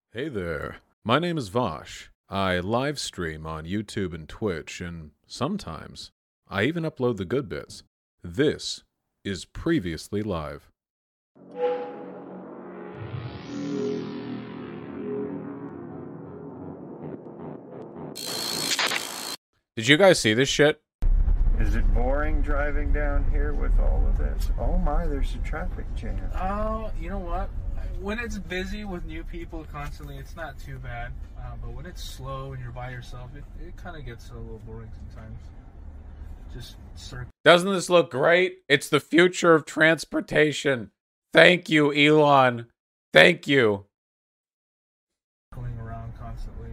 Hey there, my name is Vosh. I live stream on YouTube and Twitch, and sometimes I even upload the good bits. This is Previously Live. Did you guys see this shit? Is it boring driving down here with all of this? Oh my, there's a traffic jam. Oh, you know what? When it's busy with new people constantly, it's not too bad. But when it's slow and you're by yourself, it kind of gets a little boring sometimes. Just Doesn't this look great? It's the future of transportation. Thank you, Elon. Thank you. circling around constantly.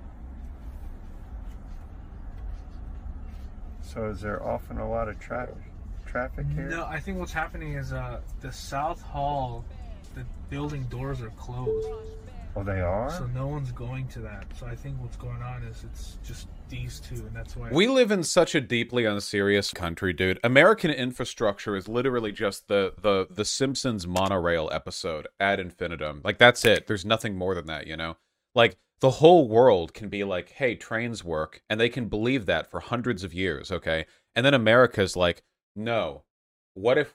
So is there often a lot of traffic here? No, I think what's happening is the South Hall, the building doors are closed. Oh, they are? So no one's going to that. So I think what's going on is it's just these two, and that's why. We live in such a deeply unserious country, dude. American infrastructure is literally just the Simpsons monorail episode ad infinitum. Like, that's it. There's nothing more than that, you know? Like, the whole world can be like, hey, trains work, and they can believe that for hundreds of years, okay? And then America's like, no. What if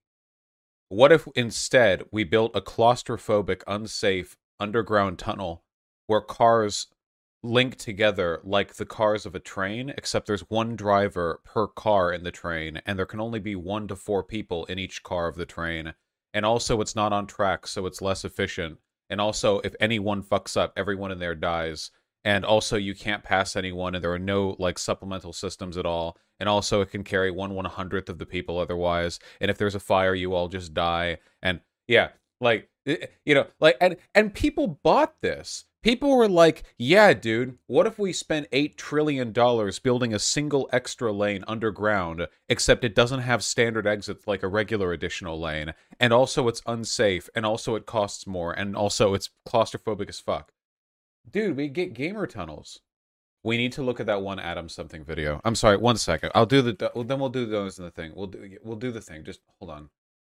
instead we built a claustrophobic, unsafe underground tunnel where cars link together like the cars of a train, except there's one driver per car in the train, and there can only be 1 to 4 people in each car of the train. And also it's not on track, so it's less efficient. And also, if anyone fucks up, everyone in there dies. And also, you can't pass anyone, and there are no, like, supplemental systems at all. And also, it can carry 1/100th of the people otherwise. And if there's a fire, you all just die. And, yeah, like, you know, like, and people bought this. People were like, yeah, dude, what if we spent $8 trillion building a single extra lane underground, except it doesn't have standard exits like a regular additional lane, and also it's unsafe, and also it costs more, and also it's claustrophobic as fuck. Dude, we get gamer tunnels. We need to look at that one Adam something video. I'm sorry, 1 second. I'll do then we'll do those in the thing. We'll do the thing. Just hold on.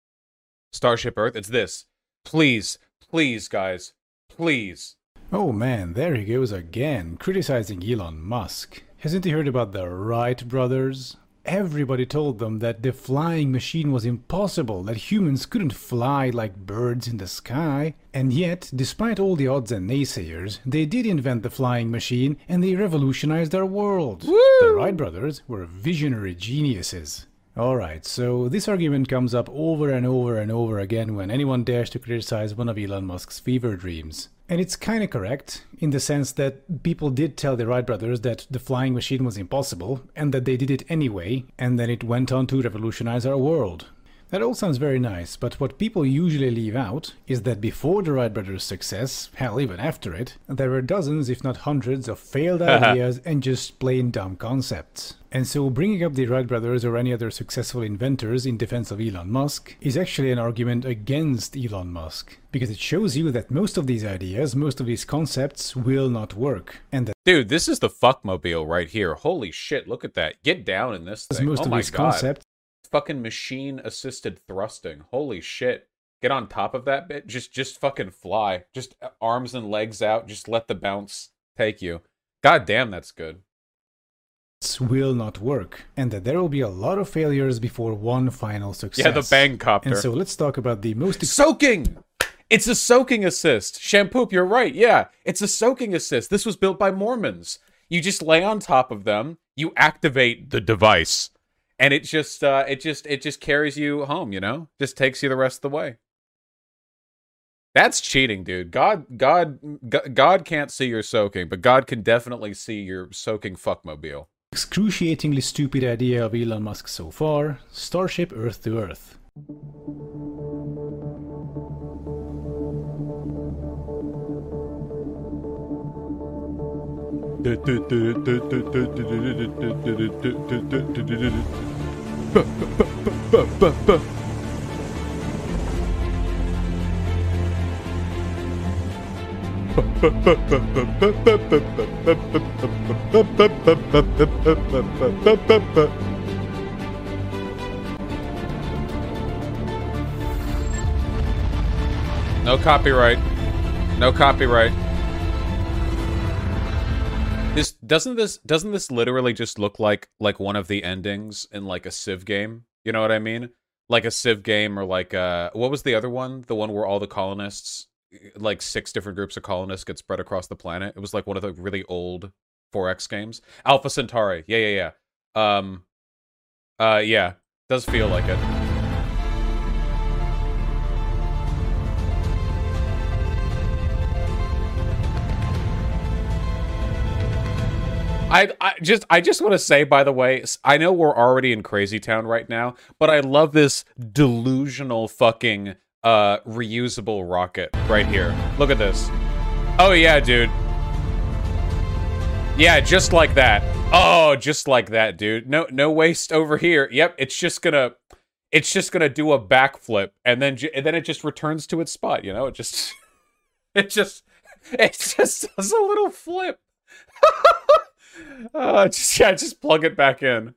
Starship Earth, it's this. Please, please, guys. Please. Oh man, there he goes again, criticizing Elon Musk. Hasn't he heard about the Wright brothers? Everybody told them that the flying machine was impossible, that humans couldn't fly like birds in the sky. And yet, despite all the odds and naysayers, they did invent the flying machine and they revolutionized our world. Woo! The Wright brothers were visionary geniuses. Alright, so this argument comes up over and over and over again when anyone dares to criticize one of Elon Musk's fever dreams. And it's kinda correct, in the sense that people did tell the Wright brothers that the flying machine was impossible, and that they did it anyway, and then it went on to revolutionize our world. That all sounds very nice, but what people usually leave out is that before the Wright brothers' success, hell, even after it, there were dozens, if not hundreds, of failed ideas and just plain dumb concepts. And so bringing up the Wright brothers or any other successful inventors in defense of Elon Musk is actually an argument against Elon Musk, because it shows you that most of these ideas, most of these concepts will not work. And that Dude, this is the fuckmobile right here. Holy shit, look at that. Get down in this thing. most Oh of my these god. concepts Fucking machine-assisted thrusting. Holy shit. Get on top of that bit. Just fucking fly. Just arms and legs out. Just let the bounce take you. God damn, that's good. will not work, and that there will be a lot of failures before one final success. Yeah, the bang copter. And so let's talk about the most Soaking! It's a soaking assist. Shampoo, you're right. Yeah, it's a soaking assist. This was built by Mormons. You just lay on top of them. You activate the device. And it just carries you home, you know? Just takes you the rest of the way. That's cheating, dude. God can't see your soaking, but God can definitely see your soaking fuckmobile. excruciatingly stupid idea of Elon Musk so far, Starship Earth to Earth. No copyright. No copyright. Doesn't this literally just look like one of the endings in like a Civ game? You know what I mean? Like a Civ game, or like what was the other one? The one where all the colonists, like 6 different groups of colonists, get spread across the planet. It was like one of the really old 4X games. Alpha Centauri. Yeah. Yeah. Does feel like it. I just want to say, by the way, I know we're already in Crazy Town right now, but I love this delusional fucking reusable rocket right here. Look at this. Oh yeah, dude. Yeah, just like that. Oh, just like that, dude. No waste over here. Yep, it's just gonna do a backflip, and then it just returns to its spot. You know, it just does a little flip. Just plug it back in.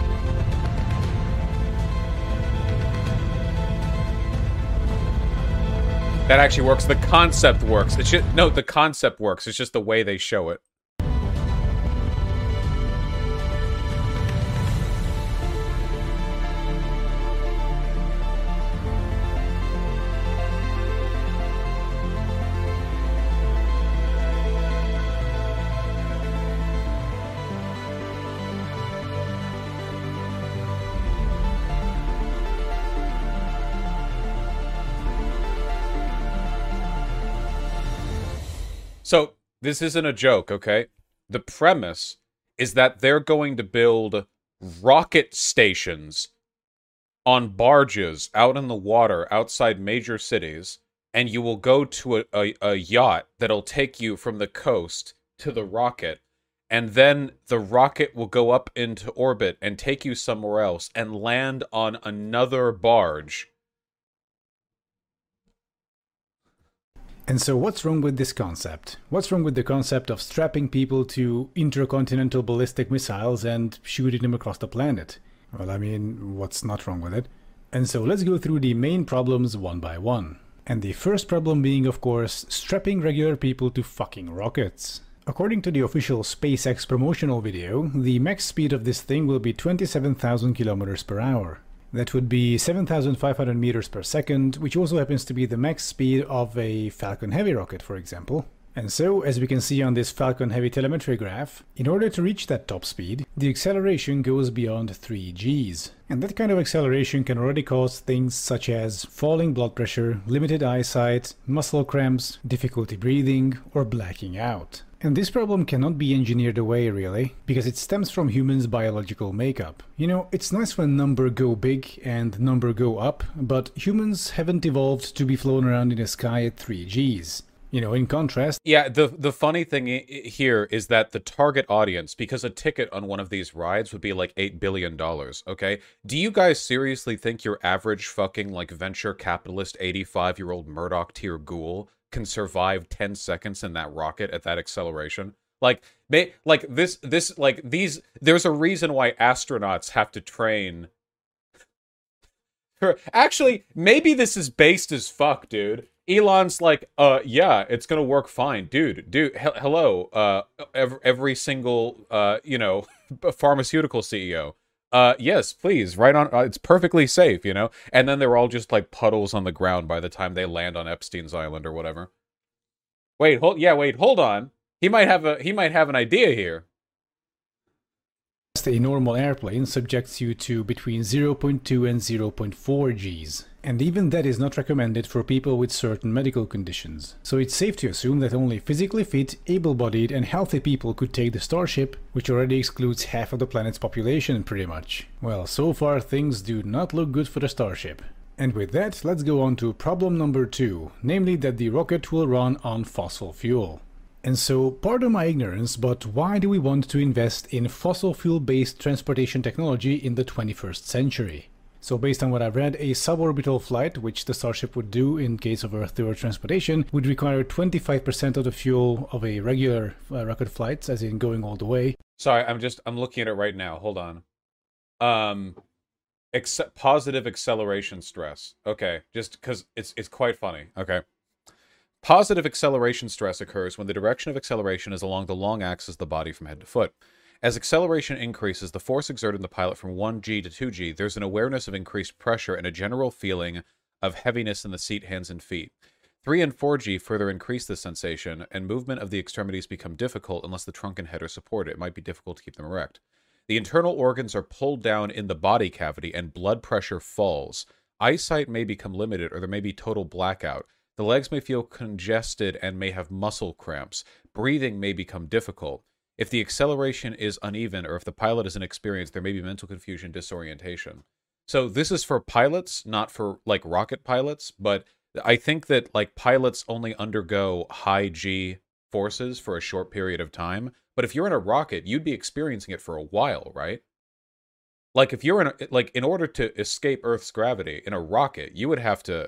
That actually works. The concept works. The concept works. It's just the way they show it. So, this isn't a joke, okay? The premise is that they're going to build rocket stations on barges out in the water outside major cities, and you will go to a yacht that'll take you from the coast to the rocket, and then the rocket will go up into orbit and take you somewhere else and land on another barge. And so what's wrong with this concept? What's wrong with the concept of strapping people to intercontinental ballistic missiles and shooting them across the planet? Well, I mean, what's not wrong with it? And so let's go through the main problems one by one. And the first problem being, of course, strapping regular people to fucking rockets. According to the official SpaceX promotional video, the max speed of this thing will be 27,000 kilometers per hour. That would be 7,500 meters per second, which also happens to be the max speed of a Falcon Heavy rocket, for example. And so, as we can see on this Falcon Heavy telemetry graph, in order to reach that top speed, the acceleration goes beyond 3 Gs. And that kind of acceleration can already cause things such as falling blood pressure, limited eyesight, muscle cramps, difficulty breathing, or blacking out. And this problem cannot be engineered away, really, because it stems from humans' biological makeup. You know, it's nice when number go big and number go up, but humans haven't evolved to be flown around in the sky at 3 Gs. You know, in contrast... Yeah, the funny thing here is that the target audience, because a ticket on one of these rides would be like $8 billion, okay? Do you guys seriously think your average fucking, like, venture capitalist 85-year-old Murdoch tier ghoul can survive 10 seconds in that rocket at that acceleration? There's a reason why astronauts have to train. Actually, maybe this is based as fuck, dude. Elon's like, yeah, it's gonna work fine, dude. Hello, every single, pharmaceutical CEO. Yes, please, right on. It's perfectly safe, you know? And then they're all just like puddles on the ground by the time they land on Epstein's Island or whatever. Wait, hold on. He might have an idea here. A normal airplane subjects you to between 0.2 and 0.4 Gs. And even that is not recommended for people with certain medical conditions. So it's safe to assume that only physically fit, able-bodied and healthy people could take the Starship, which already excludes half of the planet's population pretty much. Well, so far things do not look good for the Starship. And with that, let's go on to problem number 2, namely that the rocket will run on fossil fuel. And so, pardon my ignorance, but why do we want to invest in fossil fuel-based transportation technology in the 21st century? So based on what I've read, a suborbital flight, which the Starship would do in case of Earth-to-Earth transportation, would require 25% of the fuel of a regular rocket flight, as in going all the way. Sorry, I'm looking at it right now. Hold on. Positive acceleration stress. Okay, just because it's quite funny. Okay. Positive acceleration stress occurs when the direction of acceleration is along the long axis of the body from head to foot. As acceleration increases, the force exerted in the pilot from 1g to 2g, there's an awareness of increased pressure and a general feeling of heaviness in the seat, hands, and feet. 3 and 4g further increase this sensation, and movement of the extremities become difficult unless the trunk and head are supported. It might be difficult to keep them erect. The internal organs are pulled down in the body cavity, and blood pressure falls. Eyesight may become limited, or there may be total blackout. The legs may feel congested and may have muscle cramps. Breathing may become difficult. If the acceleration is uneven, or if the pilot is inexperienced, there may be mental confusion, disorientation. So this is for pilots, not for, like, rocket pilots, but I think that, like, pilots only undergo high G forces for a short period of time. But if you're in a rocket, you'd be experiencing it for a while, right? Like, if you're in a, like, in order to escape Earth's gravity in a rocket, you would have to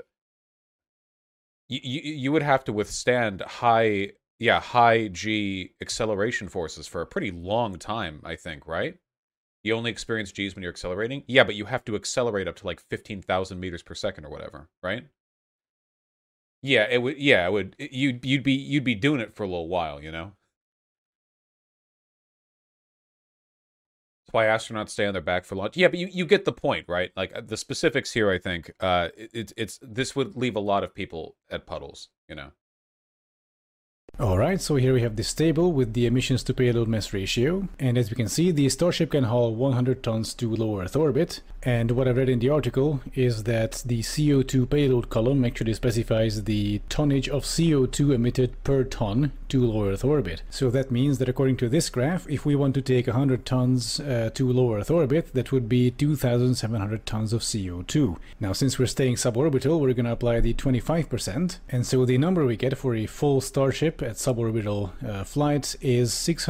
you would have to withstand high G acceleration forces for a pretty long time, I think, right? You only experience G's when you're accelerating? Yeah, but you have to accelerate up to like 15,000 meters per second or whatever, right? Yeah, it would you'd be doing it for a little while, you know? That's why astronauts stay on their back for launch. Yeah, but you get the point, right? Like, the specifics here, I think, this would leave a lot of people at puddles, you know? Alright, so here we have this table with the emissions to payload mass ratio, and as we can see, the Starship can haul 100 tons to low Earth orbit, and what I read in the article is that the CO2 payload column actually specifies the tonnage of CO2 emitted per ton to low Earth orbit. So that means that according to this graph, if we want to take 100 tons to low Earth orbit, that would be 2,700 tons of CO2. Now, since we're staying suborbital, we're going to apply the 25%, and so the number we get for a full Starship at suborbital flights is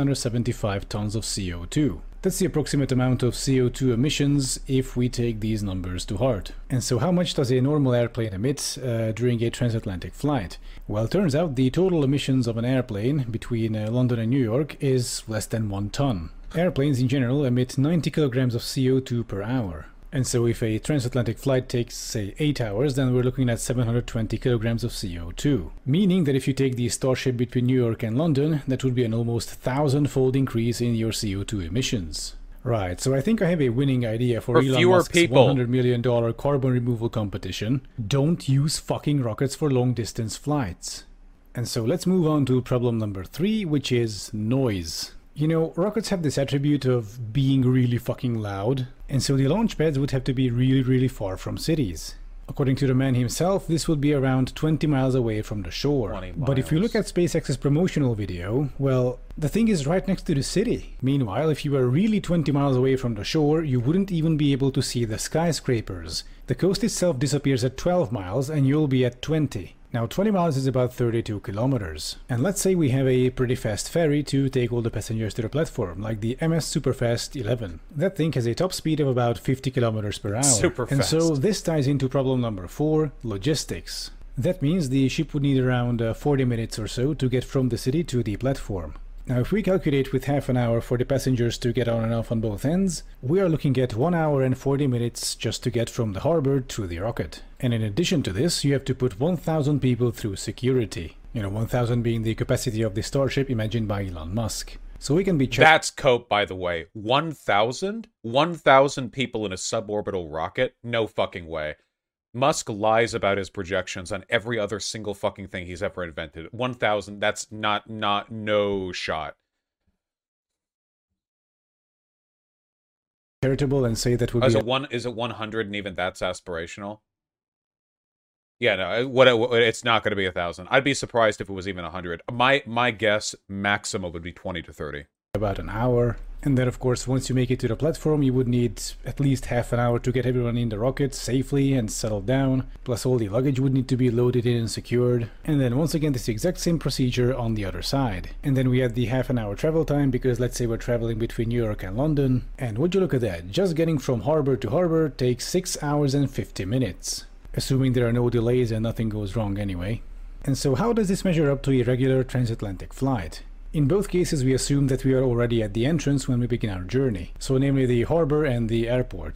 675 tons of CO2. That's the approximate amount of CO2 emissions if we take these numbers to heart. And so how much does a normal airplane emit during a transatlantic flight? Well, it turns out the total emissions of an airplane between London and New York is less than 1 ton. Airplanes in general emit 90 kilograms of CO2 per hour. And so if a transatlantic flight takes, say, 8 hours, then we're looking at 720 kilograms of CO2. Meaning that if you take the Starship between New York and London, that would be an almost 1,000-fold increase in your CO2 emissions. Right, so I think I have a winning idea for Elon Musk's $100 million carbon removal competition. Don't use fucking rockets for long-distance flights. And so let's move on to problem number 3, which is noise. You know, rockets have this attribute of being really fucking loud, and so the launch pads would have to be really far from cities. According to the man himself, this would be around 20 miles away from the shore. But if you look at SpaceX's promotional video, well, the thing is right next to the city. Meanwhile, if you were really 20 miles away from the shore, you wouldn't even be able to see the skyscrapers. The coast itself disappears at 12 miles and you'll be at 20. Now 20 miles is about 32 kilometers. And let's say we have a pretty fast ferry to take all the passengers to the platform, like the MS Superfast 11. That thing has a top speed of about 50 kilometers per hour. Super fast. And so this ties into problem number 4, logistics. That means the ship would need around 40 minutes or so to get from the city to the platform. Now if we calculate with half an hour for the passengers to get on and off on both ends, we are looking at 1 hour and 40 minutes just to get from the harbor to the rocket. And in addition to this, you have to put 1,000 people through security. You know, 1,000 being the capacity of the Starship imagined by Elon Musk. So we can be That's cope, by the way. 1,000? 1,000 people in a suborbital rocket? No fucking way. Musk lies about his projections on every other single fucking thing he's ever invented. 1,000, that's no shot. Charitable and say that would be... Is it 100 and even that's aspirational? Yeah, no, it's not going to be 1,000. I'd be surprised if it was even 100. My guess, maximum would be 20 to 30. About an hour. And then of course once you make it to the platform you would need at least half an hour to get everyone in the rocket safely and settled down, plus all the luggage would need to be loaded in and secured, and then once again this exact same procedure on the other side. And then we had the half an hour travel time because let's say we're traveling between New York and London, and would you look at that, just getting from harbor to harbor takes 6 hours and 50 minutes. Assuming there are no delays and nothing goes wrong anyway. And so how does this measure up to a regular transatlantic flight? In both cases we assume that we are already at the entrance when we begin our journey, so namely the harbor and the airport.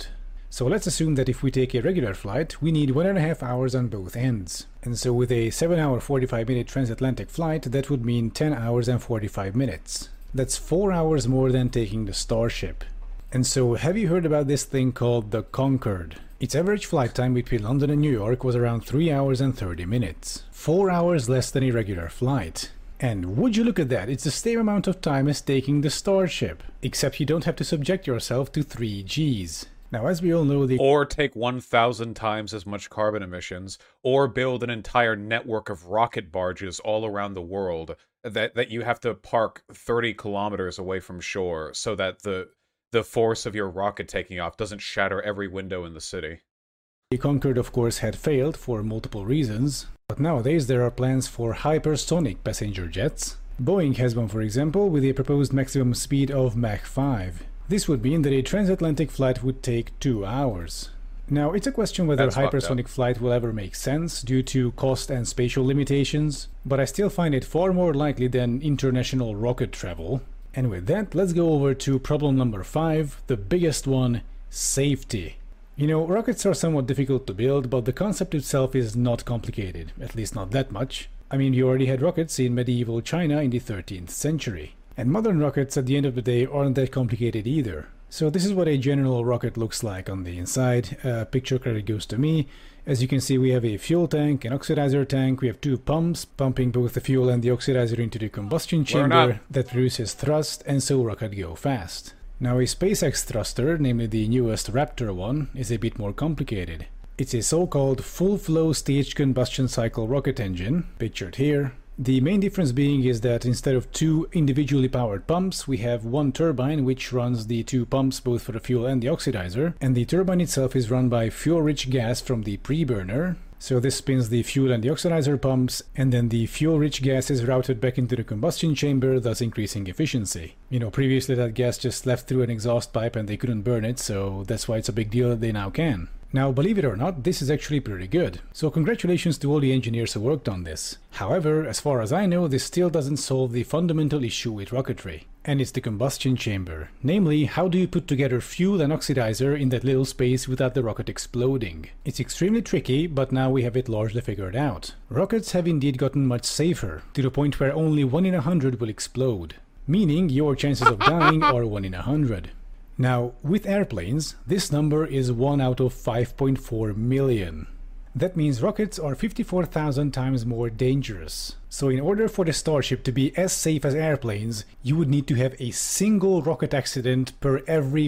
So let's assume that if we take a regular flight, we need 1.5 hours on both ends. And so with a 7-hour 45-minute transatlantic flight, that would mean 10 hours and 45 minutes. That's 4 hours more than taking the Starship. And so have you heard about this thing called the Concorde? Its average flight time between London and New York was around 3 hours and 30 minutes. 4 hours less than a regular flight. And would you look at that, it's the same amount of time as taking the Starship, except you don't have to subject yourself to 3 Gs. Now, as we all know, or take 1,000 times as much carbon emissions, or build an entire network of rocket barges all around the world that you have to park 30 kilometers away from shore so that the force of your rocket taking off doesn't shatter every window in the city. The Concorde, of course, had failed for multiple reasons, but nowadays there are plans for hypersonic passenger jets. Boeing has one, for example, with a proposed maximum speed of Mach 5. This would mean that a transatlantic flight would take 2 hours. Now, it's a question whether a hypersonic flight will ever make sense due to cost and spatial limitations, but I still find it far more likely than international rocket travel. And with that, let's go over to problem number 5, the biggest one, safety. You know, rockets are somewhat difficult to build, but the concept itself is not complicated, at least not that much. I mean, you already had rockets in medieval China in the 13th century. And modern rockets, at the end of the day, aren't that complicated either. So this is what a general rocket looks like on the inside. Picture credit goes to me. As you can see, we have a fuel tank, an oxidizer tank, we have 2 pumps, pumping both the fuel and the oxidizer into the combustion chamber that produces thrust, and so rocket go fast. Now a SpaceX thruster, namely the newest Raptor one, is a bit more complicated. It's a so-called full-flow staged combustion cycle rocket engine, pictured here. The main difference being is that instead of 2 individually powered pumps, we have 1 turbine which runs the 2 pumps both for the fuel and the oxidizer, and the turbine itself is run by fuel-rich gas from the pre-burner. So this spins the fuel and the oxidizer pumps, and then the fuel-rich gas is routed back into the combustion chamber, thus increasing efficiency. You know, previously that gas just left through an exhaust pipe and they couldn't burn it, so that's why it's a big deal that they now can. Now, believe it or not, this is actually pretty good. So congratulations to all the engineers who worked on this. However, as far as I know, this still doesn't solve the fundamental issue with rocketry. And it's the combustion chamber. Namely, how do you put together fuel and oxidizer in that little space without the rocket exploding? It's extremely tricky, but now we have it largely figured out. Rockets have indeed gotten much safer, to the point where only 1 in 100 will explode. Meaning your chances of dying are 1 in 100. Now, with airplanes, this number is 1 out of 5.4 million. That means rockets are 54,000 times more dangerous. So in order for the Starship to be as safe as airplanes, you would need to have a single rocket accident per every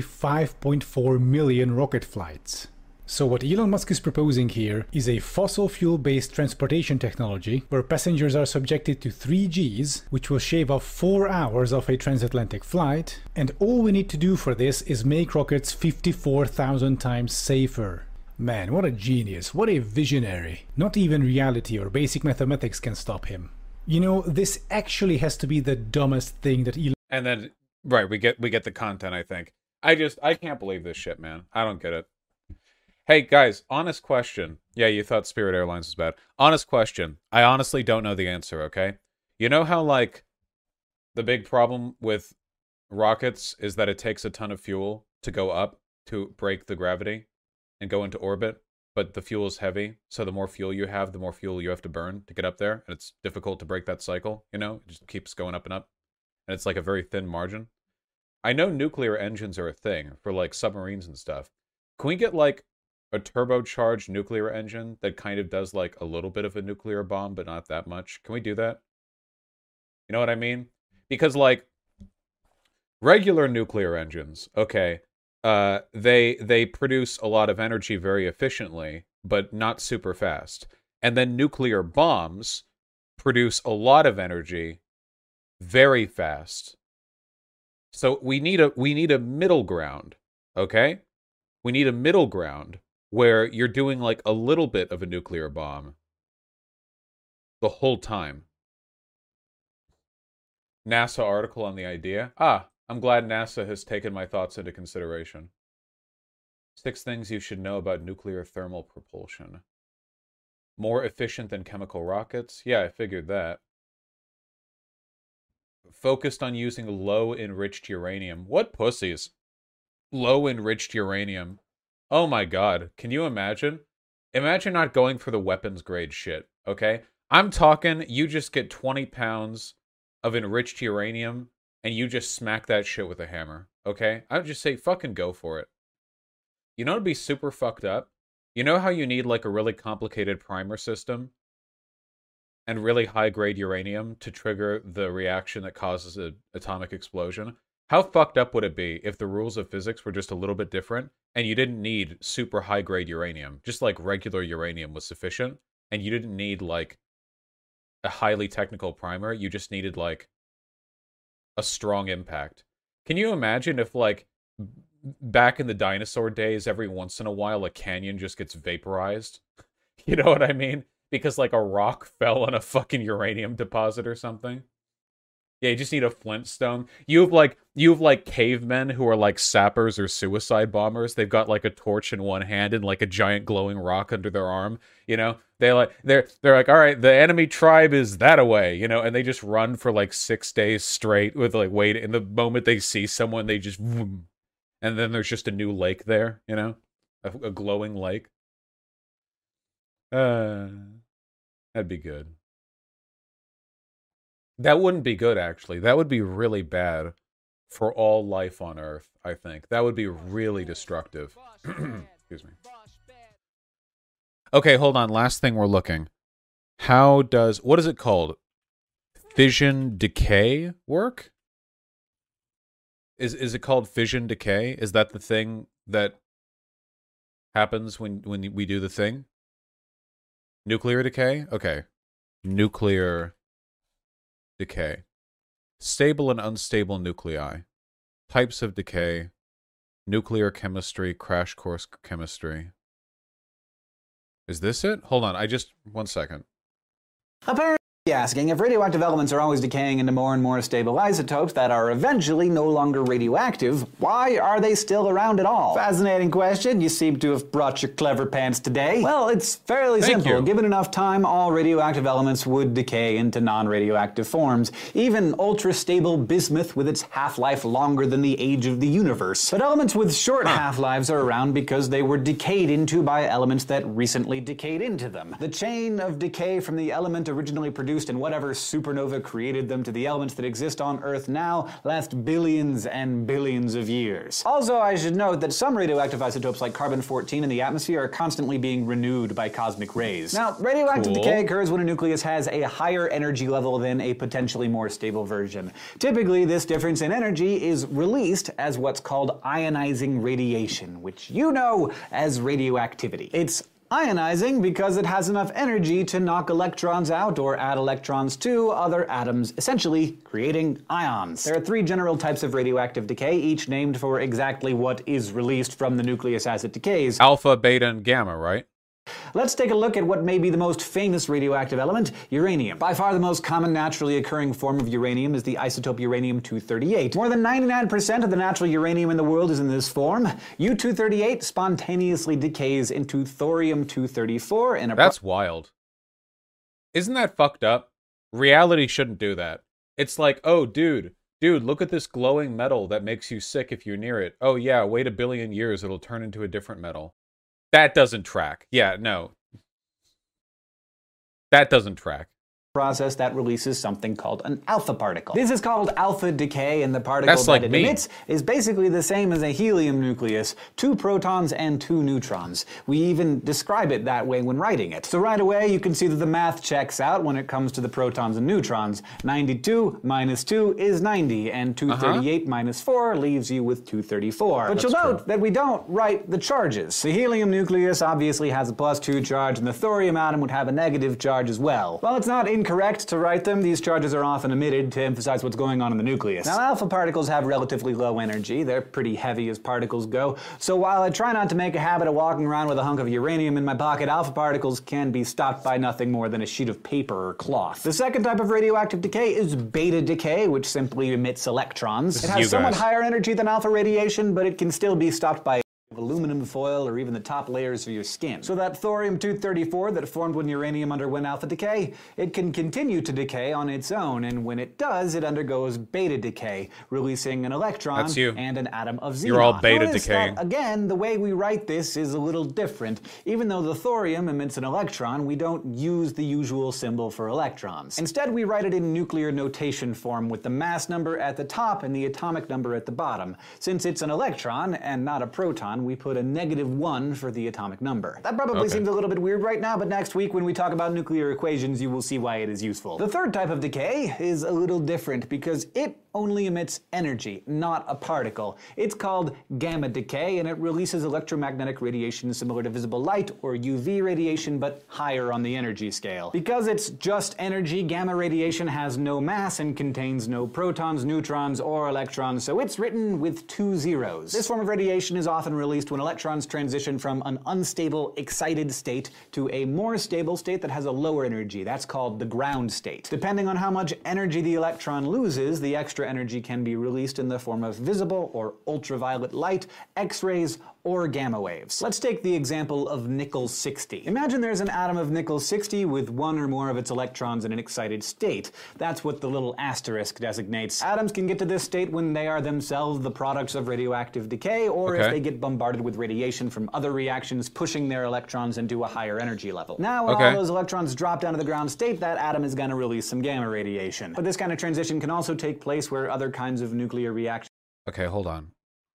5.4 million rocket flights. So what Elon Musk is proposing here is a fossil fuel-based transportation technology where passengers are subjected to 3 Gs, which will shave off 4 hours of a transatlantic flight, and all we need to do for this is make rockets 54,000 times safer. Man, what a genius, what a visionary. Not even reality or basic mathematics can stop him. You know, this actually has to be the dumbest thing that Elon... And then, right, we get the content, I think. I can't believe this shit, man. I don't get it. Hey, guys, honest question. Yeah, you thought Spirit Airlines was bad. Honest question. I honestly don't know the answer, okay? You know how, like, the big problem with rockets is that it takes a ton of fuel to go up to break the gravity and go into orbit, but the fuel is heavy, so the more fuel you have, the more fuel you have to burn to get up there, and it's difficult to break that cycle, you know? It just keeps going up and up, and it's like a very thin margin. I know nuclear engines are a thing for, like, submarines and stuff. Can we get, like, a turbocharged nuclear engine that kind of does like a little bit of a nuclear bomb, but not that much? Can we do that? You know what I mean? Because like regular nuclear engines, okay, they produce a lot of energy very efficiently, but not super fast. And then nuclear bombs produce a lot of energy very fast. So we need a middle ground, okay? We need a middle ground where you're doing like a little bit of a nuclear bomb the whole time. NASA article on the idea. I'm glad NASA has taken my thoughts into consideration. 6 things you should know about nuclear thermal propulsion. More efficient than chemical rockets? Yeah, I figured that. Focused on using low enriched uranium. What pussies? Low enriched uranium. Oh my god. Can you imagine? Imagine not going for the weapons grade shit, okay? I'm talking, you just get 20 pounds of enriched uranium, and you just smack that shit with a hammer, okay? I would just say, fucking go for it. You know what'd be super fucked up? You know how you need, like, a really complicated primer system? And really high-grade uranium to trigger the reaction that causes an atomic explosion? How fucked up would it be if the rules of physics were just a little bit different, and you didn't need super high-grade uranium? Just, like, regular uranium was sufficient, and you didn't need, like, a highly technical primer. You just needed, like, a strong impact. Can you imagine if, like, back in the dinosaur days, every once in a while a canyon just gets vaporized? You know what I mean? Because, like, a rock fell on a fucking uranium deposit or something. Yeah, you just need a flintstone. You have like cavemen who are like sappers or suicide bombers. They've got like a torch in one hand and like a giant glowing rock under their arm. You know, they're like, all right, the enemy tribe is that away. You know, and they just run for like 6 days straight with like wait. And the moment they see someone, they just, and then there's just a new lake there. You know, a glowing lake. That'd be good. That wouldn't be good, actually. That would be really bad for all life on Earth, I think. That would be really destructive. Excuse me. Okay, hold on. Last thing we're looking. What is it called? Fission decay work? Is it called fission decay? Is that the thing that happens when we do the thing? Nuclear decay? Okay. Nuclear decay. Stable and unstable nuclei. Types of decay. Nuclear chemistry. Crash course chemistry. Is this it? Hold on, one second. Apparently asking if radioactive elements are always decaying into more and more stable isotopes that are eventually no longer radioactive, why are they still around at all? Fascinating question. You seem to have brought your clever pants today. Well, it's fairly simple. Given enough time, all radioactive elements would decay into non-radioactive forms. Even ultra-stable bismuth with its half-life longer than the age of the universe. But elements with short half-lives are around because they were decayed into by elements that recently decayed into them. The chain of decay from the element originally produced and whatever supernova created them to the elements that exist on Earth now last billions and billions of years. Also, I should note that some radioactive isotopes like carbon-14 in the atmosphere are constantly being renewed by cosmic rays. Now, radioactive decay occurs when a nucleus has a higher energy level than a potentially more stable version. Typically, this difference in energy is released as what's called ionizing radiation, which you know as radioactivity. It's ionizing because it has enough energy to knock electrons out or add electrons to other atoms, essentially creating ions. There are 3 general types of radioactive decay, each named for exactly what is released from the nucleus as it decays. Alpha, beta, and gamma, right? Let's take a look at what may be the most famous radioactive element, uranium. By far the most common naturally occurring form of uranium is the isotope uranium-238. More than 99% of the natural uranium in the world is in this form. U-238 spontaneously decays into thorium-234 in a... That's wild. Isn't that fucked up? Reality shouldn't do that. It's like, oh, dude, look at this glowing metal that makes you sick if you're near it. Oh yeah, wait 1 billion years, it'll turn into a different metal. That doesn't track. Yeah, no. That doesn't track. Process that releases something called an alpha particle. This is called alpha decay, and the particle that it emits is basically the same as a helium nucleus, 2 protons and 2 neutrons. We even describe it that way when writing it. So right away you can see that the math checks out when it comes to the protons and neutrons. 92 minus 2 is 90, and 238 minus 4 leaves you with 234. But you'll note that we don't write the charges. The helium nucleus obviously has a +2 charge, and the thorium atom would have a negative charge as well. While it's not incorrect to write them, these charges are often omitted to emphasize what's going on in the nucleus. Now, alpha particles have relatively low energy. They're pretty heavy as particles go. So while I try not to make a habit of walking around with a hunk of uranium in my pocket, alpha particles can be stopped by nothing more than a sheet of paper or cloth. The second type of radioactive decay is beta decay, which simply emits electrons. It has somewhat higher energy than alpha radiation, but it can still be stopped by aluminum foil, or even the top layers of your skin. So that thorium-234 that formed when uranium underwent alpha decay, it can continue to decay on its own, and when it does, it undergoes beta decay, releasing an electron That's you. and an atom of xenon. You're all beta Notice decaying. that, again, the way we write this is a little different. Even though the thorium emits an electron, we don't use the usual symbol for electrons. Instead, we write it in nuclear notation form with the mass number at the top and the atomic number at the bottom. Since it's an electron and not a proton, we put a -1 for the atomic number. That probably seems a little bit weird right now, but next week when we talk about nuclear equations, you will see why it is useful. The third type of decay is a little different because it only emits energy, not a particle. It's called gamma decay, and it releases electromagnetic radiation similar to visible light or UV radiation, but higher on the energy scale. Because it's just energy, gamma radiation has no mass and contains no protons, neutrons, or electrons, so it's written with 2 zeros. This form of radiation is often released when electrons transition from an unstable, excited state to a more stable state that has a lower energy. That's called the ground state. Depending on how much energy the electron loses, the extra energy can be released in the form of visible or ultraviolet light, X-rays, or gamma waves. Let's take the example of nickel-60. Imagine there's an atom of nickel-60 with one or more of its electrons in an excited state. That's what the little asterisk designates. Atoms can get to this state when they are themselves the products of radioactive decay, or if they get bombarded with radiation from other reactions, pushing their electrons into a higher energy level. Now, when all those electrons drop down to the ground state, that atom is going to release some gamma radiation. But this kind of transition can also take place where other kinds of nuclear reactions. Okay, hold on.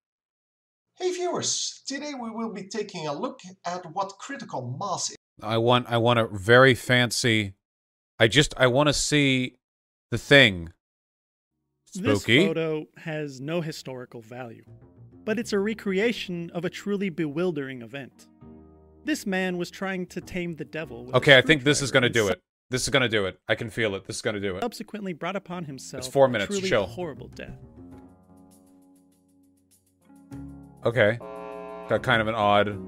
Hey viewers, today we will be taking a look at what critical mass is. I want a very fancy. I want to see the thing. Spooky. This photo has no historical value, but it's a recreation of a truly bewildering event. This man was trying to tame the devil with Okay, I think this is gonna do it. This is gonna do it. I can feel it. This is gonna do it. Subsequently brought upon himself It's 4 minutes, a truly chill. horrible death. Okay. Got kind of an odd.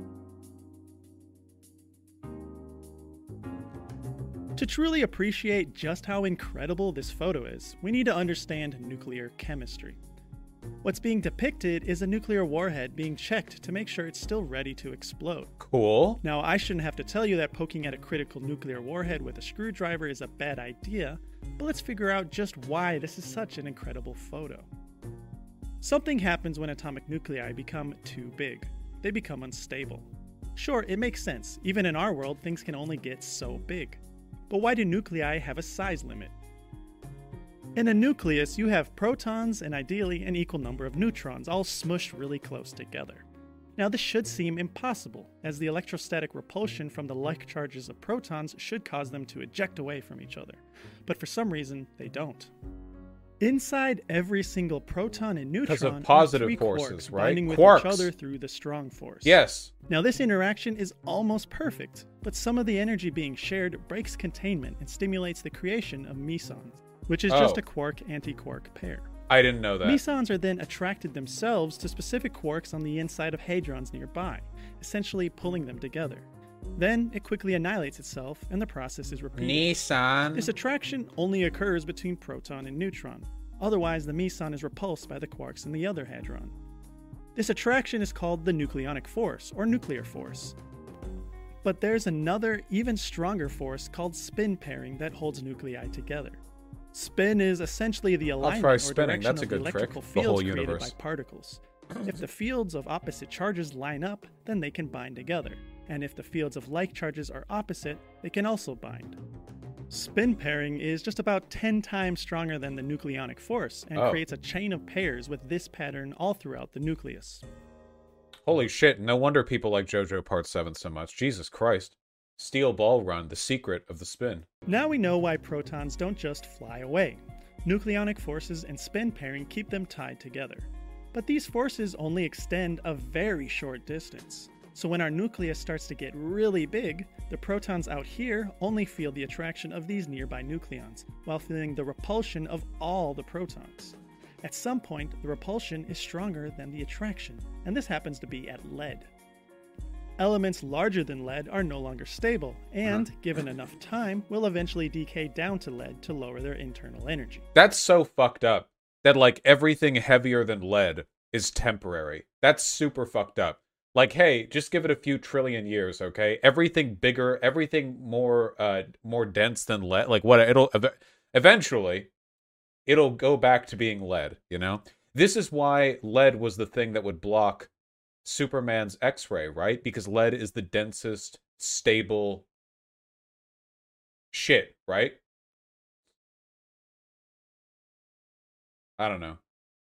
To truly appreciate just how incredible this photo is, we need to understand nuclear chemistry. What's being depicted is a nuclear warhead being checked to make sure it's still ready to explode. Cool. Now, I shouldn't have to tell you that poking at a critical nuclear warhead with a screwdriver is a bad idea, but let's figure out just why this is such an incredible photo. Something happens when atomic nuclei become too big. They become unstable. Sure, it makes sense. Even in our world, things can only get so big. But why do nuclei have a size limit? In a nucleus, you have protons and ideally an equal number of neutrons, all smushed really close together. Now, this should seem impossible, as the electrostatic repulsion from the like charges of protons should cause them to eject away from each other. But for some reason, they don't. Inside every single proton and neutron of positive are 3 forces, quarks right? binding with Quarks. each other through the strong force. Yes. Now, this interaction is almost perfect, but some of the energy being shared breaks containment and stimulates the creation of mesons, which is just a quark-antiquark pair. I didn't know that. Mesons are then attracted themselves to specific quarks on the inside of hadrons nearby, essentially pulling them together. Then it quickly annihilates itself, and the process is repeated. Nissan. This attraction only occurs between proton and neutron. Otherwise, the meson is repulsed by the quarks in the other hadron. This attraction is called the nucleonic force, or nuclear force. But there's another, even stronger force called spin pairing that holds nuclei together. Spin is essentially the alignment or spinning. direction That's a of the good trick. electrical The whole fields created by universe. particles. If the fields of opposite charges line up, then they can bind together. And if the fields of like charges are opposite, they can also bind. Spin pairing is just about 10 times stronger than the nucleonic force and creates a chain of pairs with this pattern all throughout the nucleus. Holy shit, no wonder people like JoJo Part 7 so much. Jesus Christ. Steel ball run, the secret of the spin. Now we know why protons don't just fly away. Nucleonic forces and spin pairing keep them tied together. But these forces only extend a very short distance. So when our nucleus starts to get really big, the protons out here only feel the attraction of these nearby nucleons, while feeling the repulsion of all the protons. At some point, the repulsion is stronger than the attraction, and this happens to be at lead. Elements larger than lead are no longer stable, and, given enough time, will eventually decay down to lead to lower their internal energy. That's so fucked up. That, like, everything heavier than lead is temporary. That's super fucked up. Like, hey, just give it a few trillion years, okay? Everything bigger, everything more dense than lead. Like, what it'll eventually it'll go back to being lead. You know, this is why lead was the thing that would block Superman's X-ray, right? Because lead is the densest, stable shit, right? I don't know.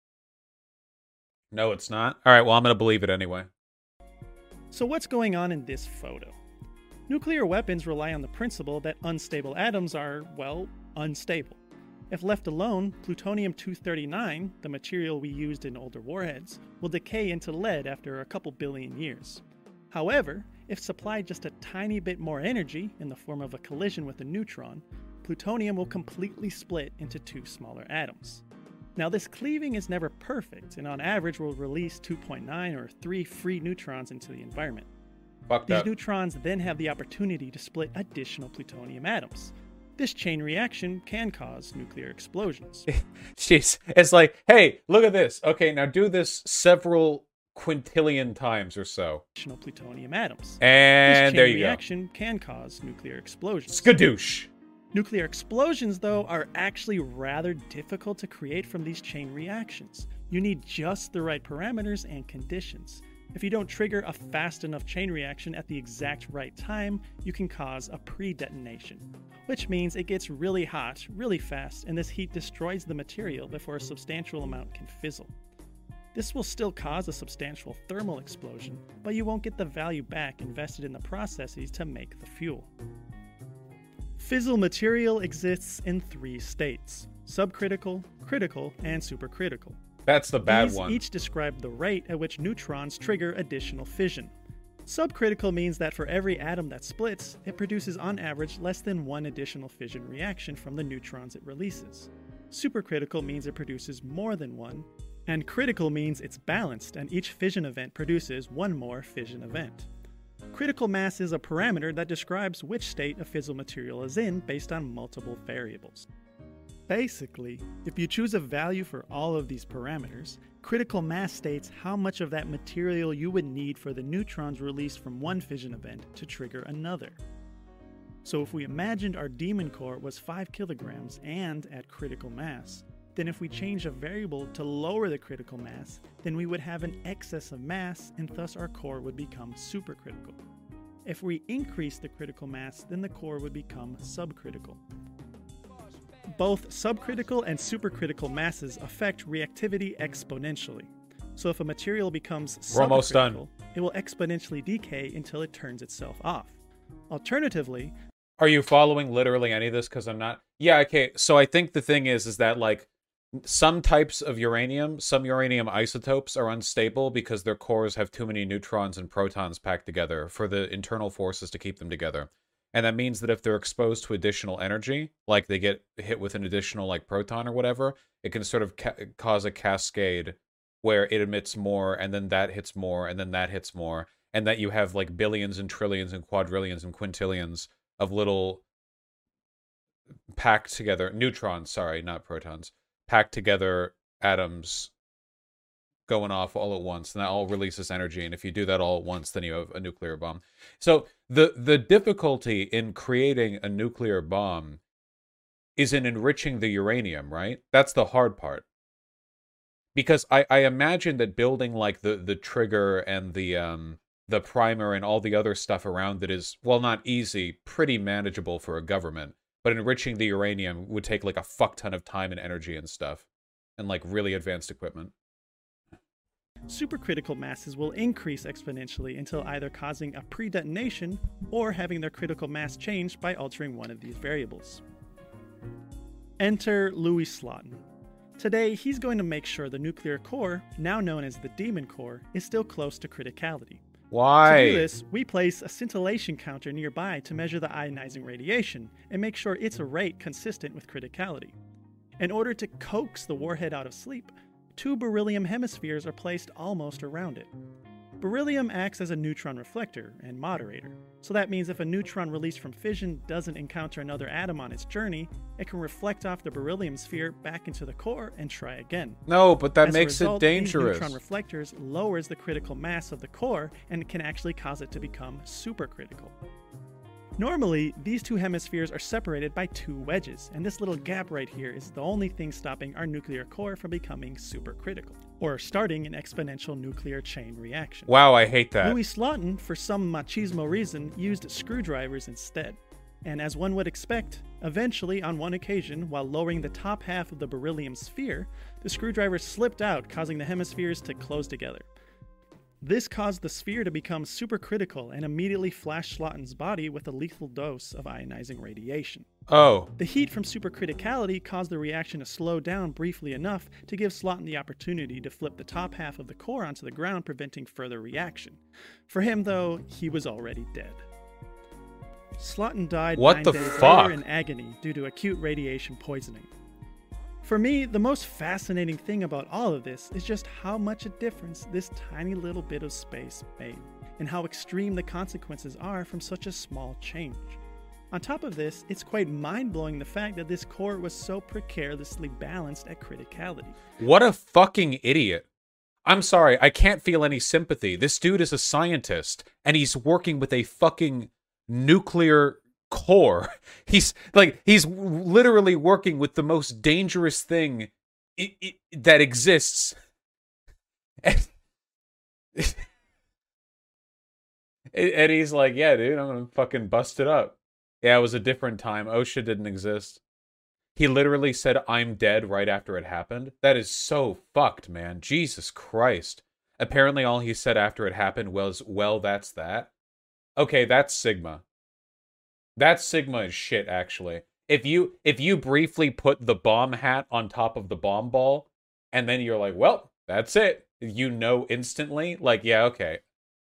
No, it's not. All right, well, I'm gonna believe it anyway. So what's going on in this photo? Nuclear weapons rely on the principle that unstable atoms are, well, unstable. If left alone, plutonium-239, the material we used in older warheads, will decay into lead after a couple billion years. However, if supplied just a tiny bit more energy, in the form of a collision with a neutron, plutonium will completely split into two smaller atoms. Now, this cleaving is never perfect, and on average will release 2.9 or 3 free neutrons into the environment. Fuck These that. neutrons then have the opportunity to split additional plutonium atoms. This chain reaction can cause nuclear explosions. Jeez, it's like, hey, look at this. Okay, now do this several quintillion times or so. Additional plutonium atoms. And this there chain you go. reaction can cause nuclear explosions. Skadoosh. Nuclear explosions, though, are actually rather difficult to create from these chain reactions. You need just the right parameters and conditions. If you don't trigger a fast enough chain reaction at the exact right time, you can cause a pre-detonation, which means it gets really hot, really fast, and this heat destroys the material before a substantial amount can fizzle. This will still cause a substantial thermal explosion, but you won't get the value back invested in the processes to make the fuel. Fissile material exists in 3 states: subcritical, critical, and supercritical. That's the bad These one. each describe the rate at which neutrons trigger additional fission. Subcritical means that for every atom that splits, it produces on average less than 1 additional fission reaction from the neutrons it releases. Supercritical means it produces more than 1, and critical means it's balanced and each fission event produces 1 more fission event. Critical mass is a parameter that describes which state a fissile material is in based on multiple variables. Basically, if you choose a value for all of these parameters, critical mass states how much of that material you would need for the neutrons released from one fission event to trigger another. So if we imagined our demon core was 5 kilograms and at critical mass, then if we change a variable to lower the critical mass, then we would have an excess of mass and thus our core would become supercritical. If we increase the critical mass, then the core would become subcritical. Both subcritical and supercritical masses affect reactivity exponentially. So if a material becomes We're almost done. subcritical, it will exponentially decay until it turns itself off. Alternatively, Are you following literally any of this? Because I'm not. Yeah, okay. So I think the thing is that, like, some types of uranium, some uranium isotopes are unstable because their cores have too many neutrons and protons packed together for the internal forces to keep them together. And that means that if they're exposed to additional energy, like they get hit with an additional, like, proton or whatever, it can sort of cause a cascade where it emits more, and then that hits more, and then that hits more, and that you have, like, billions and trillions and quadrillions and quintillions of little packed together, neutrons, sorry, not protons, packed together atoms going off all at once, and that all releases energy. And if you do that all at once, then you have a nuclear bomb. So the difficulty in creating a nuclear bomb is in enriching the uranium, right? That's the hard part. Because I imagine that building, like, the trigger and the primer and all the other stuff around it is, well, not easy, pretty manageable for a government. But enriching the uranium would take, like, a fuck ton of time and energy and stuff. And, like, really advanced equipment. supercritical masses will increase exponentially until either causing a pre-detonation or having their critical mass changed by altering one of these variables. Enter Louis Slotin. Today, he's going to make sure the nuclear core, now known as the demon core, is still close to criticality. Why? To do this, we place a scintillation counter nearby to measure the ionizing radiation and make sure its rate consistent with criticality. In order to coax the warhead out of sleep, 2 beryllium hemispheres are placed almost around it. Beryllium acts as a neutron reflector and moderator, so that means if a neutron released from fission doesn't encounter another atom on its journey, it can reflect off the beryllium sphere back into the core and try again. No, but that As a makes result, it dangerous. These neutron reflectors lowers the critical mass of the core and can actually cause it to become supercritical. Normally, these two hemispheres are separated by two wedges, and this little gap right here is the only thing stopping our nuclear core from becoming supercritical, or starting an exponential nuclear chain reaction. Wow, I hate that. Louis Slotin, for some machismo reason, used screwdrivers instead. And as one would expect, eventually, on one occasion, while lowering the top half of the beryllium sphere, the screwdriver slipped out, causing the hemispheres to close together. This caused the sphere to become supercritical and immediately flashed Slotin's body with a lethal dose of ionizing radiation. Oh. The heat from supercriticality caused the reaction to slow down briefly enough to give Slotin the opportunity to flip the top half of the core onto the ground, preventing further reaction. For him, though, he was already dead. Slotin died 9 days later in agony due to acute radiation poisoning. For me, the most fascinating thing about all of this is just how much a difference this tiny little bit of space made, and how extreme the consequences are from such a small change. On top of this, it's quite mind-blowing the fact that this core was so precariously balanced at criticality. What a fucking idiot. I'm sorry, I can't feel any sympathy. This dude is a scientist, and he's working with a fucking nuclear core. He's literally working with the most dangerous thing that exists. And he's like, yeah, dude, I'm gonna fucking bust it up. Yeah, it was a different time. OSHA didn't exist. He literally said, I'm dead right after it happened. That is so fucked, man. Jesus Christ. Apparently all he said after it happened was, well, that's that. Okay, that's Sigma. That Sigma is shit, actually. If you briefly put the bomb hat on top of the bomb ball, and then you're like, well, that's it. You know instantly. Like, yeah, okay.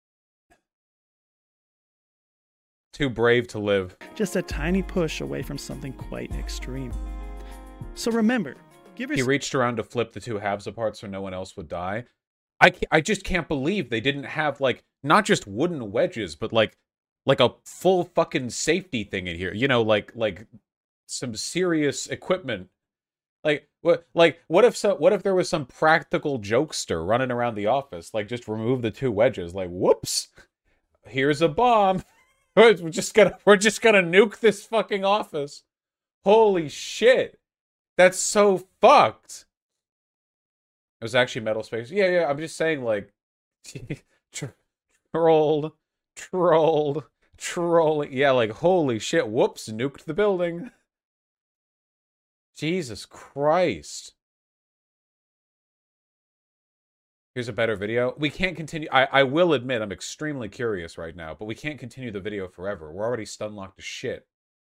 Too brave to live. Just a tiny push away from something quite extreme. So remember, He reached around to flip the two halves apart so no one else would die. I just can't believe they didn't have, like, not just wooden wedges, but like a full fucking safety thing in here. You know, like some serious equipment. Like what if there was some practical jokester running around the office, like, just remove the two wedges, like, whoops, here's a bomb. We're just gonna nuke this fucking office. Holy shit. That's so fucked. It was actually metal space. Yeah, I'm just saying, like, trolled. Yeah, like, holy shit, whoops, nuked the building. Jesus Christ. Here's a better video. We can't continue. I will admit I'm extremely curious right now, but we can't continue the video forever. We're already stun-locked to shit.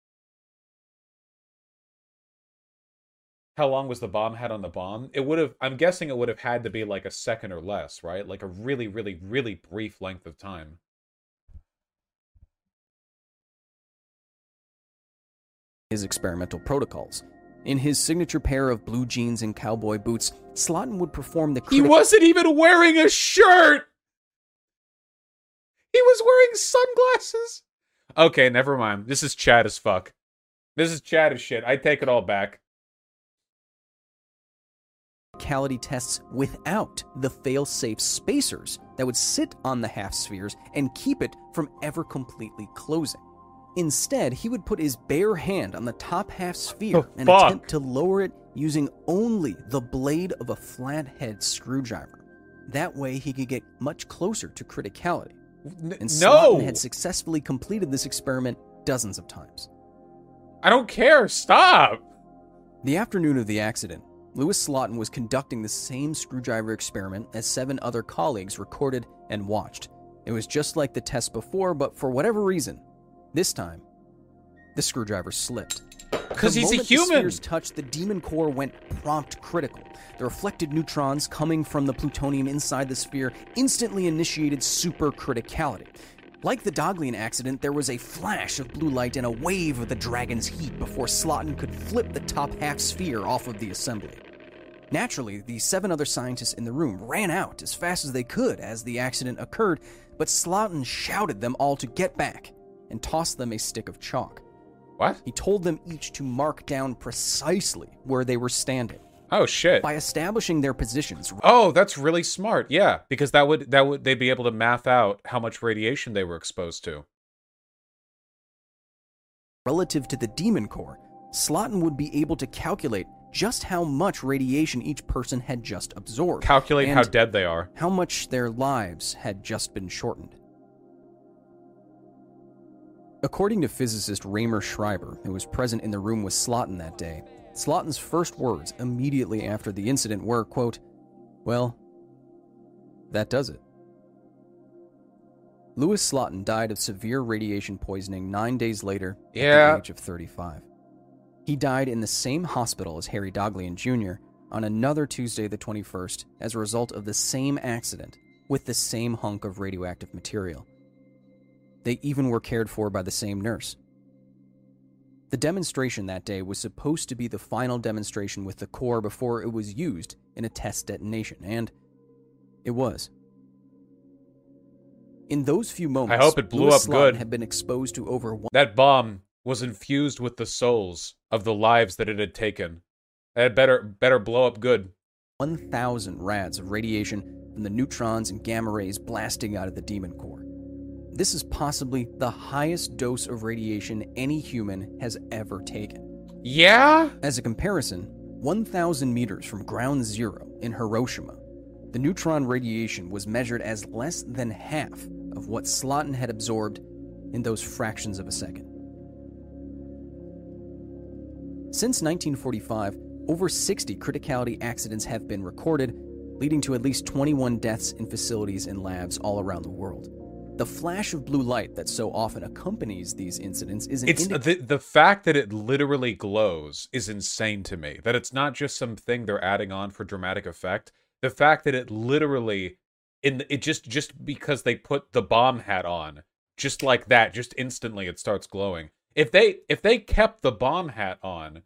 How long was the bomb hat on the bomb? I'm guessing it would have had to be like a second or less, right? Like a really, really, really brief length of time. His experimental protocols. In his signature pair of blue jeans and cowboy boots, Slotin would perform the He wasn't even wearing a shirt! He was wearing sunglasses! Okay, never mind. This is Chad as fuck. This is Chad as shit. I take it all back. Criticality tests without the fail-safe spacers that would sit on the half-spheres and keep it from ever completely closing. Instead, he would put his bare hand on the top half sphere and attempt to lower it using only the blade of a flathead screwdriver. That way, he could get much closer to criticality. And Slotin had successfully completed this experiment dozens of times. I don't care. Stop! The afternoon of the accident, Louis Slotin was conducting the same screwdriver experiment as 7 other colleagues recorded and watched. It was just like the test before, but for whatever reason, this time, the screwdriver slipped. Because he's a human! The moment the spheres touched, the demon core went prompt critical. The reflected neutrons coming from the plutonium inside the sphere instantly initiated supercriticality. Like the Daghlian accident, there was a flash of blue light and a wave of the dragon's heat before Slotin could flip the top half sphere off of the assembly. Naturally, the 7 other scientists in the room ran out as fast as they could as the accident occurred, but Slotin shouted them all to get back and tossed them a stick of chalk. What? He told them each to mark down precisely where they were standing. Oh shit. By establishing their positions. Oh, that's really smart. Yeah, because that would they'd be able to math out how much radiation they were exposed to. Relative to the demon core, Slotin would be able to calculate just how much radiation each person had just absorbed. Calculate how dead they are. How much their lives had just been shortened. According to physicist Raymer Schreiber, who was present in the room with Slotin that day, Slotin's first words immediately after the incident were, quote, "Well, that does it." Louis Slotin died of severe radiation poisoning 9 days later at the age of 35. He died in the same hospital as Harry Daghlian Jr. on another Tuesday the 21st as a result of the same accident with the same hunk of radioactive material. They even were cared for by the same nurse. The demonstration that day was supposed to be the final demonstration with the core before it was used in a test detonation, and it was. In those few moments, I hope it blew Louis up Slotin good. had been exposed to over one. That bomb was infused with the souls of the lives that it had taken. It had better blow up good. 1,000 rads of radiation from the neutrons and gamma rays blasting out of the demon core. This is possibly the highest dose of radiation any human has ever taken. Yeah? As a comparison, 1,000 meters from ground zero in Hiroshima, the neutron radiation was measured as less than half of what Slotin had absorbed in those fractions of a second. Since 1945, over 60 criticality accidents have been recorded, leading to at least 21 deaths in facilities and labs all around the world. The flash of blue light that so often accompanies these incidents is the fact that it literally glows is insane to me. That it's not just something they're adding on for dramatic effect. The fact that it literally, just because they put the bomb hat on, just like that, just instantly it starts glowing. If they kept the bomb hat on,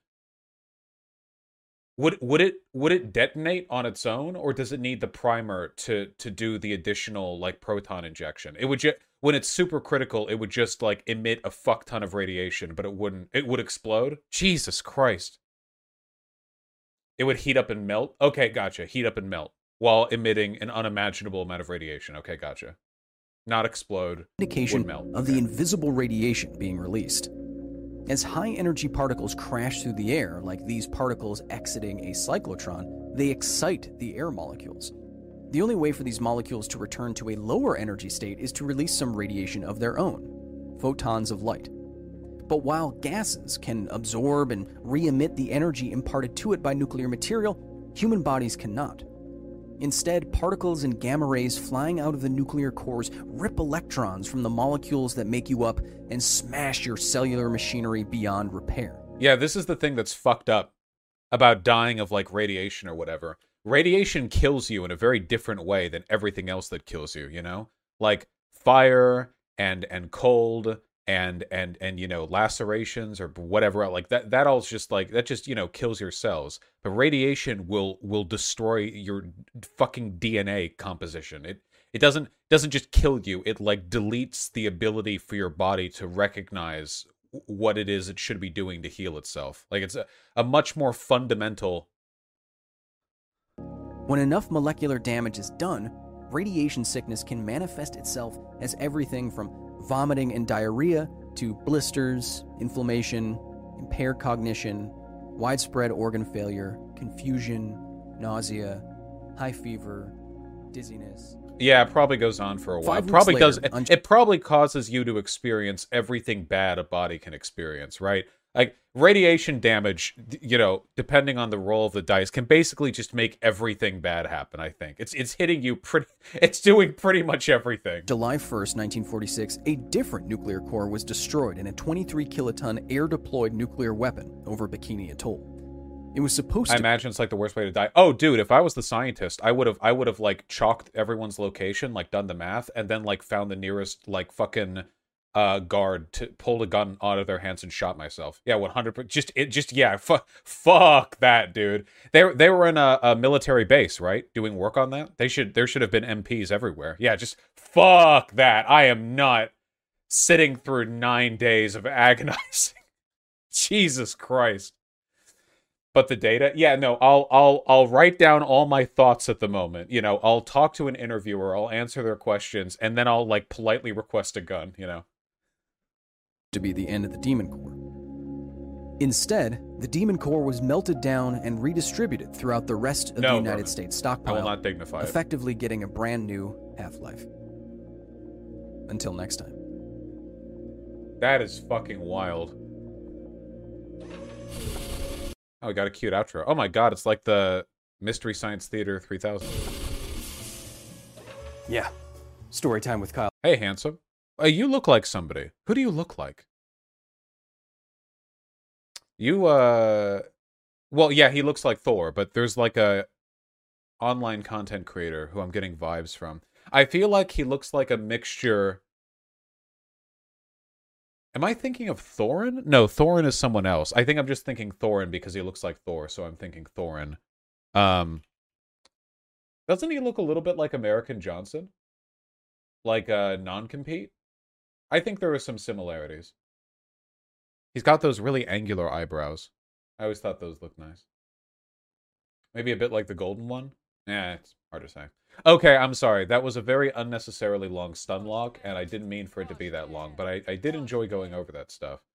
would it detonate on its own, or does it need the primer to do the additional like proton injection? It would when it's super critical, it would just like emit a fuck ton of radiation, but it would explode. Jesus Christ. It would heat up and melt. Okay, gotcha. Heat up and melt while emitting an unimaginable amount of radiation. Okay, gotcha. Not explode. Indication would melt. of the invisible radiation being released. As high-energy particles crash through the air, like these particles exiting a cyclotron, they excite the air molecules. The only way for these molecules to return to a lower energy state is to release some radiation of their own, photons of light. But while gases can absorb and re-emit the energy imparted to it by nuclear material, human bodies cannot. Instead, particles and gamma rays flying out of the nuclear cores rip electrons from the molecules that make you up and smash your cellular machinery beyond repair. Yeah, this is the thing that's fucked up about dying of like radiation or whatever. Radiation kills you in a very different way than everything else that kills you, you know? Like fire and cold and you know, lacerations or whatever, like that all's just like, that just, you know, kills your cells. But radiation will destroy your fucking DNA composition. It doesn't just kill you, it like deletes the ability for your body to recognize what it is it should be doing to heal itself. Like it's a much more fundamental. When enough molecular damage is done, radiation sickness can manifest itself as everything from vomiting and diarrhea to blisters, inflammation, impaired cognition, widespread organ failure, confusion, nausea, high fever, dizziness. Yeah, it probably goes on for a while. 5 weeks Probably later, does. It probably causes you to experience everything bad a body can experience, right? Like radiation damage, you know, depending on the roll of the dice, can basically just make everything bad happen. I think it's hitting you pretty. It's doing pretty much everything. July 1st, 1946, a different nuclear core was destroyed in a 23-kiloton air-deployed nuclear weapon over Bikini Atoll. It was supposed to. I imagine it's like the worst way to die. Oh, dude, if I was the scientist, I would have like chalked everyone's location, like done the math, and then like found the nearest like fucking guard to pulled a gun out of their hands and shot myself. Yeah, 100%. Yeah. Fuck that, dude. They were in a military base, right? Doing work on that. There should have been MPs everywhere. Yeah, just fuck that. I am not sitting through 9 days of agonizing. Jesus Christ. But the data, yeah, no, I'll write down all my thoughts at the moment. You know, I'll talk to an interviewer, I'll answer their questions, and then I'll like politely request a gun, you know. To be the end of the Demon Core. Instead, the Demon Core was melted down and redistributed throughout the rest of the United States stockpile, I will not dignify it. effectively getting a brand new half-life. Until next time. That is fucking wild. Oh, we got a cute outro. Oh my god, it's like the Mystery Science Theater 3000. Yeah. Story time with Kyle. Hey, handsome. You look like somebody. Who do you look like? You, well, yeah, he looks like Thor, but there's like a online content creator who I'm getting vibes from. I feel like he looks like a mixture... Am I thinking of Thorin? No, Thorin is someone else. I think I'm just thinking Thorin because he looks like Thor, so I'm thinking Thorin. Doesn't he look a little bit like American Johnson? Like non-compete? I think there are some similarities. He's got those really angular eyebrows. I always thought those looked nice. Maybe a bit like the golden one? Yeah, it's hard to say. Okay, I'm sorry. That was a very unnecessarily long stun lock, and I didn't mean for it to be that long, but I did enjoy going over that stuff.